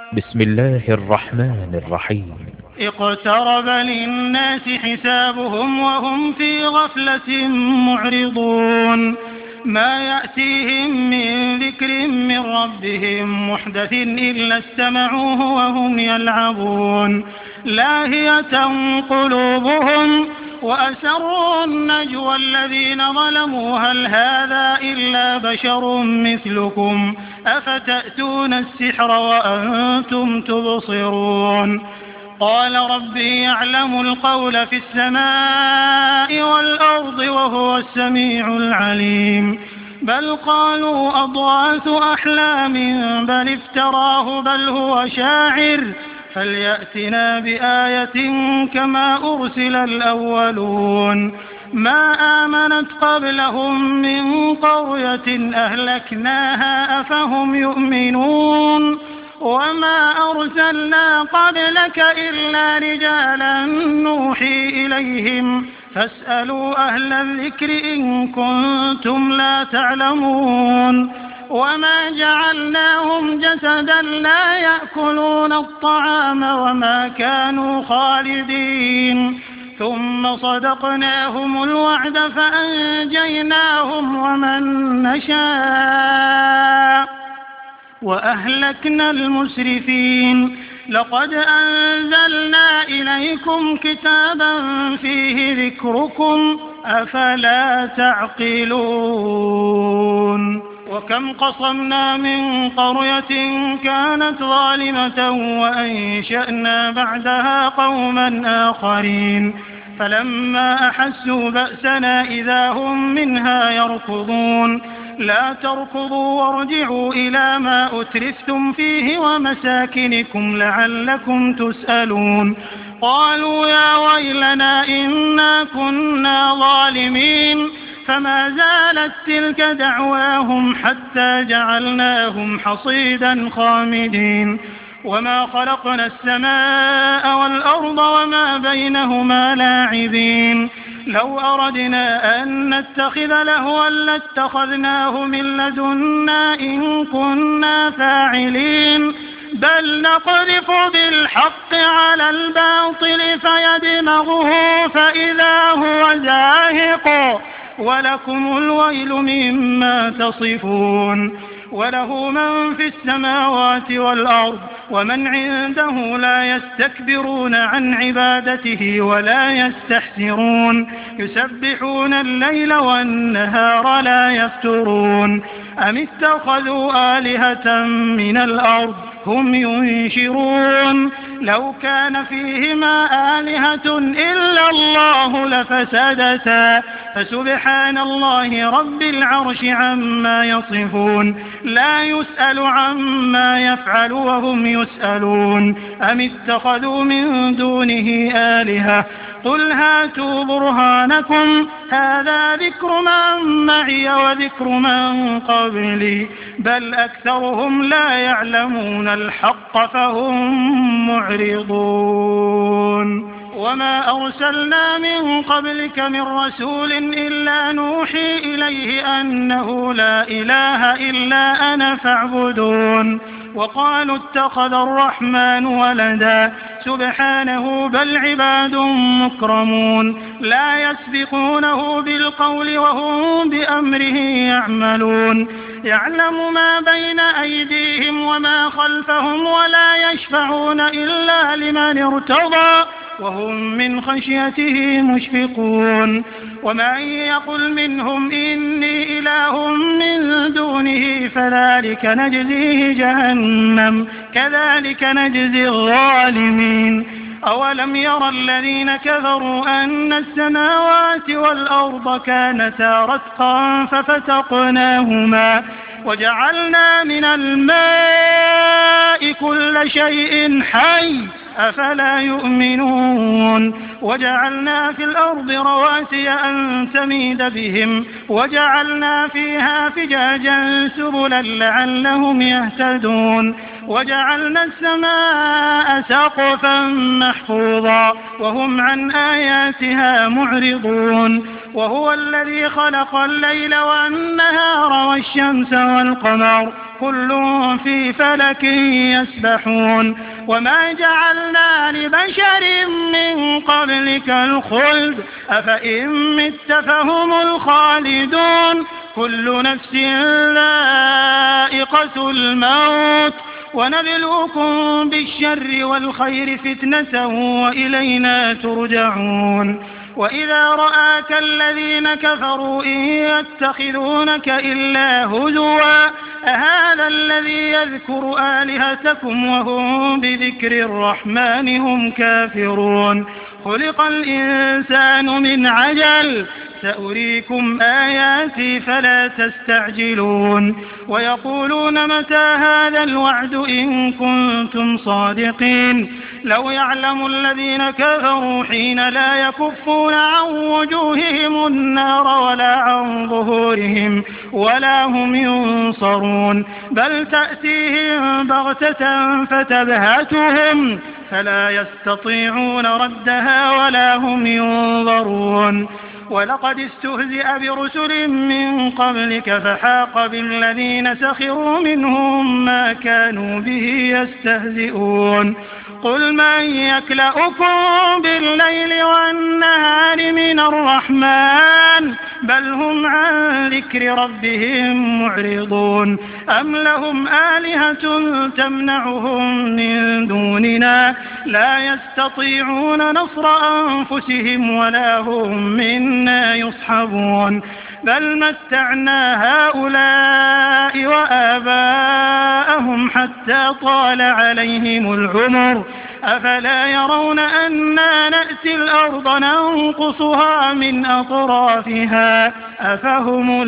بسم الله الرحمن الرحيم. اقترب للناس حسابهم وهم في غفلة معرضون. ما يأتيهم من ذكر من ربهم محدث إلا استمعوه وهم يلعبون لاهية قلوبهم وأسروا النجوى الذين ظلموا هل هذا إلا بشر مثلكم أفتأتون السحر وأنتم تبصرون. قال ربي يعلم القول في السماء والأرض وهو السميع العليم. بل قالوا أضغاث أحلام بل افتراه بل هو شاعر فليأتنا بآية كما أرسل الأولون. ما آمنت قبلهم من قرية أهلكناها أفهم يؤمنون. وما أرسلنا قبلك إلا رجالا نوحي إليهم فاسألوا أهل الذكر إن كنتم لا تعلمون. وما جعلناهم جسدا لا يأكلون الطعام وما كانوا خالدين ثم صدقناهم الوعد فأنجيناهم ومن نشاء وأهلكنا المسرفين. لقد أنزلنا إليكم كتابا فيه ذكركم أفلا تعقلون. وكم قصمنا من قرية كانت ظالمة وأنشأنا بعدها قوما آخرين فلما أحسوا بأسنا إذا هم منها يركضون. لا تركضوا وارجعوا إلى ما أترفتم فيه ومساكنكم لعلكم تسألون. قالوا يا ويلنا إنا كنا ظالمين فما زالت تلك دعواهم حتى جعلناهم حصيدا خامدين. وما خلقنا السماء والأرض وما بينهما لاعبين. لو أردنا أن نتخذ لهوا لاتخذناه من لدنا إن كنا فاعلين. بل نقذف بالحق على الباطل فيدمغه فإذا هو زاهق ولكم الويل مما تصفون. وله من في السماوات والأرض ومن عنده لا يستكبرون عن عبادته ولا يستحسرون. يسبحون الليل والنهار لا يفترون. أم اتخذوا آلهة من الأرض هم ينشرون. لو كان فيهما آلهة إلا الله لفسدتا فسبحان الله رب العرش عما يصفون. لا يسأل عما يفعل وهم يسألون. أم اتخذوا من دونه آلهة قل هاتوا برهانكم هذا ذكر من معي وذكر من قبلي بل أكثرهم لا يعلمون الحق فهم معرضون. وما أرسلنا من قبلك من رسول إلا نوحي إليه أنه لا إله إلا أنا فاعبدون. وقالوا اتخذ الرحمن ولدا سبحانه بل عباد مكرمون لا يسبقونه بالقول وهم بأمره يعملون. يعلم ما بين أيديهم وما خلفهم ولا يشفعون إلا لمن ارتضى وهم من خشيته مشفقون. ومن يقل منهم إني إله من دونه فذلك نجزيه جهنم كذلك نجزي الظالمين. أولم ير الذين كفروا أن السماوات والأرض كانتا رتقا ففتقناهما وجعلنا من الماء كل شيء حي أفلا يؤمنون. وجعلنا في الأرض رواسي أن تميد بهم وجعلنا فيها فجاجا سبلا لعلهم يهتدون. وجعلنا السماء سقفا محفوظا وهم عن آياتها معرضون. وهو الذي خلق الليل والنهار والشمس والقمر كل في فلك يسبحون وما جعلنا لبشر من قبلك الخلد أفإن مت فهم الخالدون كل نفس ذائقة الموت ونبلوكم بالشر والخير فتنة وإلينا ترجعون وإذا رآك الذين كفروا إن يتخذونك إلا هزوا أهذا الذي يذكر آلهتكم وهم بذكر الرحمن هم كافرون خلق الإنسان من عجل سأريكم آياتي فلا تستعجلون ويقولون متى هذا الوعد إن كنتم صادقين لو يعلم الذين كفروا حين لا يكفون عن وجوههم النار ولا عن ظهورهم ولا هم ينصرون بل تأتيهم بغتة فتبهتهم فلا يستطيعون ردها ولا هم ينظرون ولقد استهزئ برسل من قبلك فحاق بالذين سخروا منهم ما كانوا به يستهزئون قل من يكلؤكم بالليل والنهار من الرحمن بل هم عن ذكر ربهم معرضون أم لهم آلهة تمنعهم من دوننا لا يستطيعون نصر أنفسهم ولا هم منا يصحبون بل متعنا هؤلاء وآباءهم حتى طال عليهم العمر أفلا يرون أنا نأتي الأرض ننقصها من أطرافها أفهم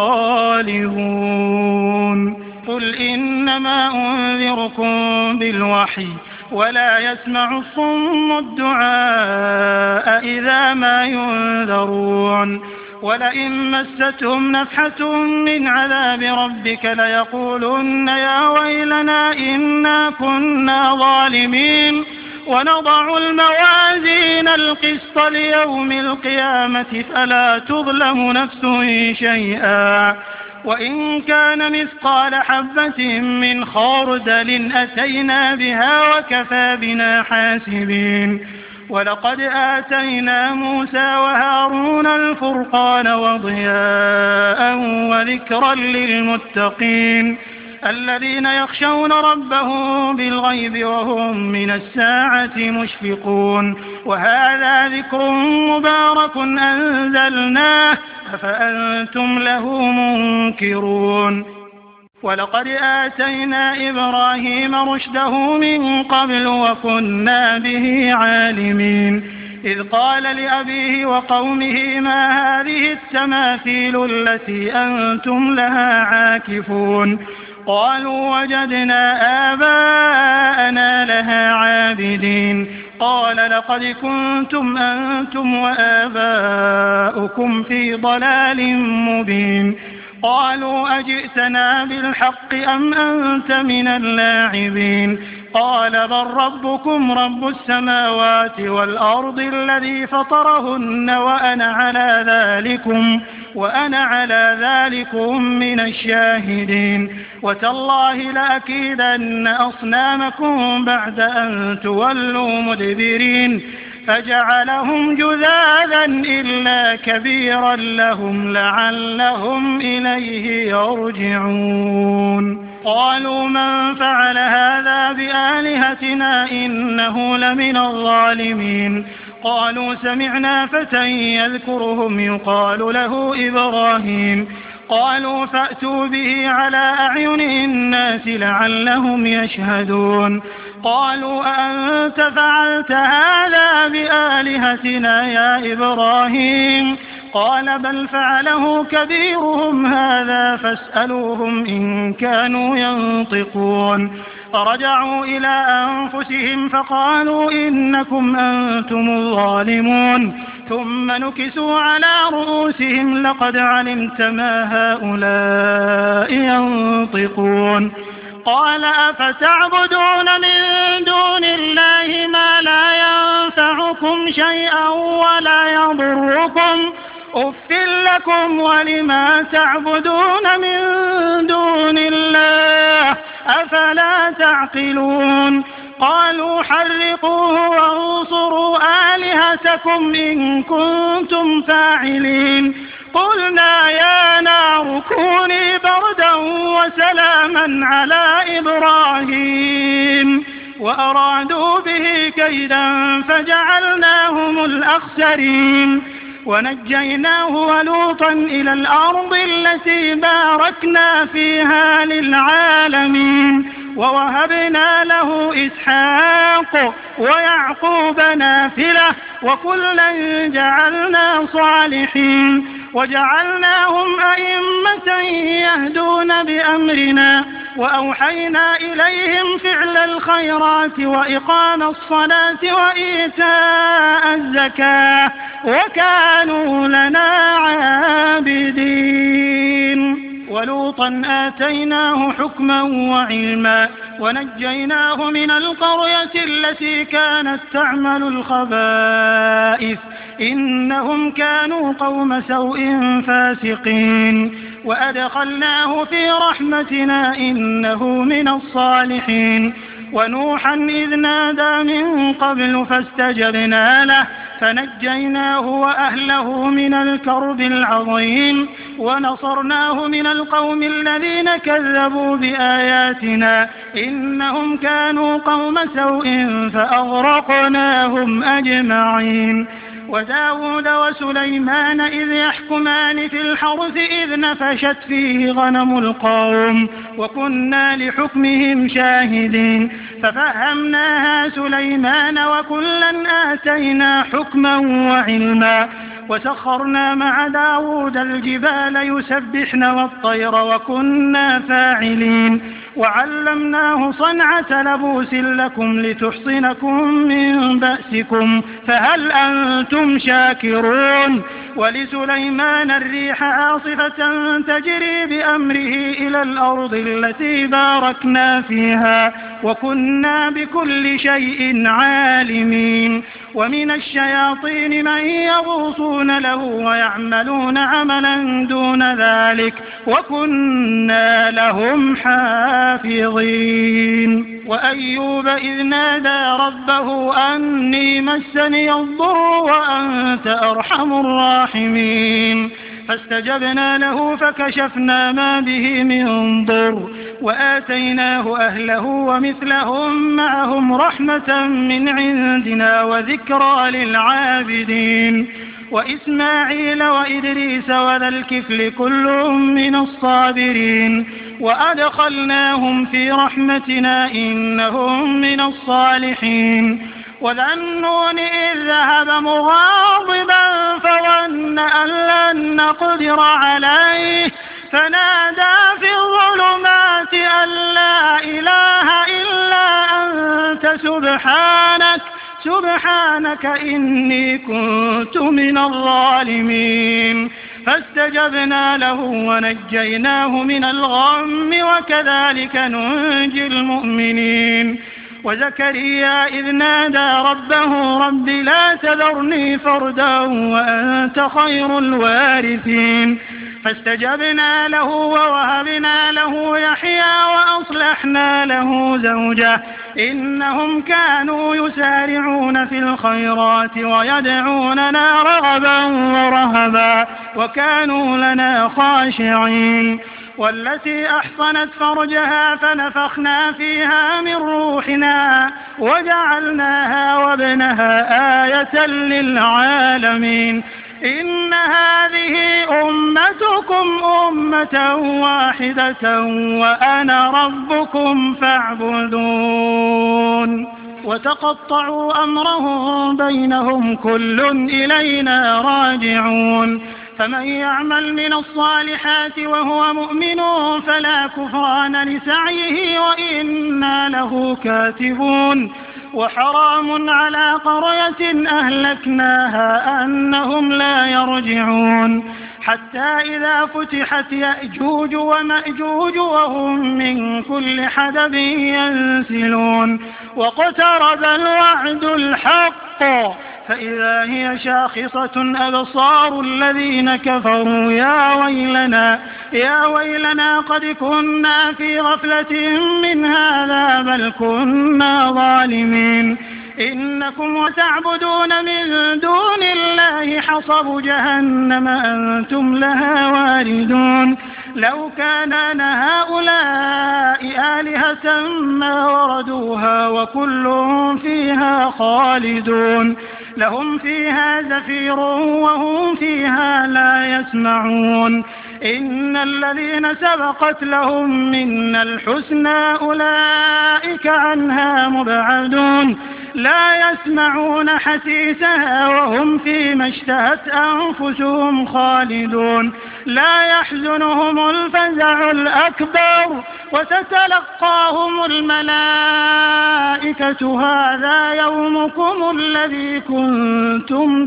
الغالبون قل إنما أنذركم بالوحي ولا يسمع الصم الدعاء إذا ما ينذرون ولئن مستهم نفحة من عذاب ربك ليقولن يا ويلنا إنا كنا ظالمين ونضع الموازين القسط ليوم القيامة فلا تظلم نفس شيئا وإن كان مثقال حبة من خردل أتينا بها وكفى بنا حاسبين ولقد آتينا موسى وهارون الفرقان وضياء وذكرا للمتقين الذين يخشون ربهم بالغيب وهم من الساعة مشفقون وهذا ذكر مبارك أنزلناه أفأنتم له منكرون ولقد آتينا إبراهيم رشده من قبل وكنا به عالمين إذ قال لأبيه وقومه ما هذه التماثيل التي أنتم لها عاكفون قالوا وجدنا آباءنا لها عابدين قال لقد كنتم أنتم وآباؤكم في ضلال مبين قالوا أجئتنا بالحق أم أنت من اللاعبين قال بل ربكم رب السماوات والأرض الذي فطرهن وأنا على ذلكم من الشاهدين وتالله لأكيدن أصنامكم بعد أن تولوا مدبرين فجعلهم جذاذا إلا كبيرا لهم لعلهم إليه يرجعون قالوا من فعل هذا بآلهتنا إنه لمن الظالمين قالوا سمعنا فتى يذكرهم يقال له إبراهيم قالوا فأتوا به على أعين الناس لعلهم يشهدون قالوا أأنت فعلت هذا بآلهتنا يا إبراهيم قال بل فعله كبيرهم هذا فاسألوهم إن كانوا ينطقون فرجعوا إلى أنفسهم فقالوا إنكم أنتم الظالمون ثم نكسوا على رؤوسهم لقد علمت ما هؤلاء ينطقون قال أفتعبدون من دون الله ما لا ينفعكم شيئا ولا يضركم أُفٍّ لكم ولما تعبدون من دون الله أفلا تعقلون قالوا حرقوه وانصروا آلهتكم إن كنتم فاعلين قلنا يا نار كوني بردا وسلاما على إبراهيم وأرادوا به كيدا فجعلناهم الأخسرين ونجيناه ولوطا إلى الأرض التي باركنا فيها للعالمين ووهبنا له إسحاق ويعقوب نافلة وكلا جعلنا صالحين وجعلناهم أئمة يهدون بأمرنا وأوحينا إليهم فعل الخيرات وإقام الصلاة وإيتاء الزكاة وكانوا لنا عابدين ولوطا آتيناه حكما وعلما ونجيناه من القرية التي كانت تعمل الخبائث إنهم كانوا قوم سوء فاسقين وأدخلناه في رحمتنا إنه من الصالحين ونوحا إذ نادى من قبل فاستجبنا له فنجيناه وأهله من الكرب العظيم ونصرناه من القوم الذين كذبوا بآياتنا إنهم كانوا قوم سوء فأغرقناهم أجمعين وداود وسليمان إذ يحكمان في الحرث إذ نفشت فيه غنم القوم وكنا لحكمهم شاهدين ففهمناها سليمان وكلا آتينا حكما وعلما وسخرنا مع داود الجبال يسبحن والطير وكنا فاعلين وعلمناه صنعة لبوس لكم لتحصنكم من بأسكم فهل أنتم شاكرون ولسليمان الريح عاصفة تجري بأمره إلى الأرض التي باركنا فيها وكنا بكل شيء عالمين ومن الشياطين من يغوصون له ويعملون عملا دون ذلك وكنا لهم حافظين وأيوب إذ نادى ربه أني مسني الضر وأنت أرحم الراحمين فاستجبنا له فكشفنا ما به من ضر وآتيناه أهله ومثلهم معهم رحمة من عندنا وذكرى للعابدين وإسماعيل وإدريس وذا الكفل كل من الصابرين وأدخلناهم في رحمتنا إنهم من الصالحين وذا النون إذ ذهب مغاضبا فظن أن لن نقدر عليه فنادى في الظلمات أن لا إله إلا أنت سبحانك إني كنت من الظالمين فاستجبنا له ونجيناه من الغم وكذلك ننجي المؤمنين وزكريا إذ نادى ربه رب لا تذرني فردا وأنت خير الوارثين فاستجبنا له ووهبنا له يحيى وأصلحنا له زوجه إنهم كانوا يسارعون في الخيرات ويدعوننا رغبا ورهبا وكانوا لنا خاشعين والتي أحصنت فرجها فنفخنا فيها من روحنا وجعلناها وابنها آية للعالمين إن هذه أمتكم أمة واحدة وأنا ربكم فاعبدون وتقطعوا أمرهم بينهم كل إلينا راجعون فمن يعمل من الصالحات وهو مؤمن فلا كفران لسعيه وإنا له كاتبون وحرام على قرية أهلكناها أنهم لا يرجعون حتى إذا فتحت يأجوج ومأجوج وهم من كل حدب ينسلون واقترب الوعد الحق فإذا هي شاخصة أبصار الذين كفروا يا ويلنا قد كنا في غفلة من هذا بل كنا ظالمين إنكم وتعبدون من دون الله حصب جهنم أنتم لها واردون لو كان هؤلاء آلهة ما وردوها وكل فيها خالدون لهم فيها زفير وهم فيها لا يسمعون إن الذين سبقت لهم منا الحسنى أولئك عنها مبعدون لا يسمعون حسيسها وهم فيما اشتهت أنفسهم خالدون لا يحزنهم الفزع الأكبر وتتلقاهم الملائكة هذا يومكم الذي كنتم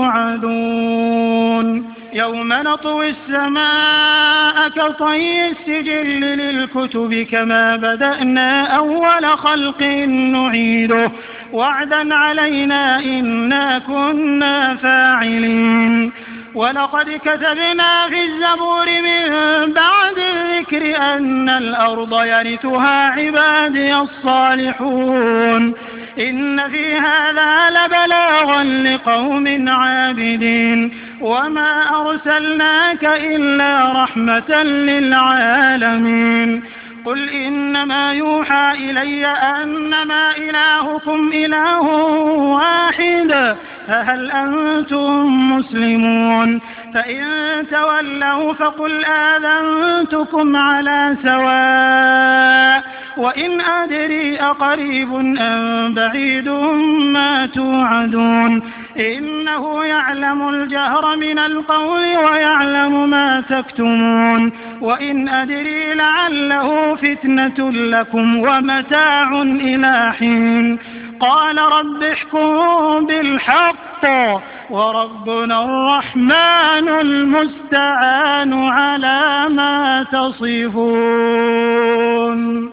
توعدون يوم نطوي السماء كطي السجل للكتب كما بدأنا أول خلق نعيده وعدا علينا إنا كنا فاعلين ولقد كتبنا في الزبور من بعد الذكر أن الأرض يرثها عبادي الصالحون إن في هذا لبلاغا لقوم عابدين وما أرسلناك إلا رحمة للعالمين قل إنما يوحى إلي أنما إلهكم إله واحد فهل أنتم مسلمون فإن تولوا فقل آذنتكم على سواء وإن أدري أقريب أم بعيد ما توعدون إنه يعلم الجهر من القول ويعلم ما تكتمون وإن أدري لعله فتنة لكم ومتاع إلى حين قال رب احكم بالحق وربنا الرحمن المستعان على ما تصفون